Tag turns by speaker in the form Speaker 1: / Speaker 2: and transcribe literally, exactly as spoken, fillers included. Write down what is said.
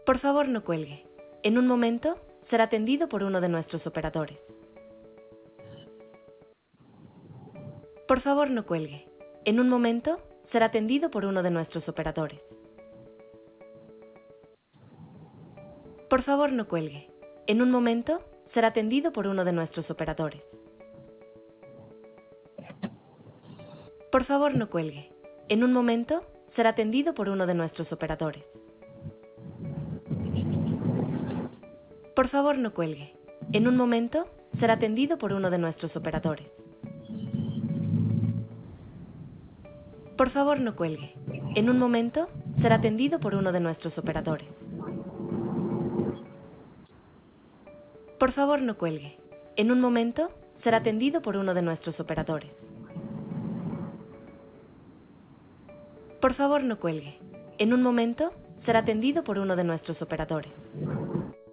Speaker 1: Por favor, no cuelgue. En un momento, será atendido por uno de nuestros operadores. Por favor, no cuelgue. En un momento, será atendido por uno de nuestros operadores. Por favor, no cuelgue. En un momento, será atendido por uno de nuestros operadores. Por favor, no cuelgue. En un momento, será atendido por uno de nuestros operadores. Por favor, no cuelgue. En un momento, será atendido por uno de nuestros operadores. Por favor, no cuelgue. En un momento, será atendido por uno de nuestros operadores. Por favor, no cuelgue. En un momento, será atendido por uno de nuestros operadores. Por favor, no cuelgue. En un momento, será atendido por uno de nuestros operadores.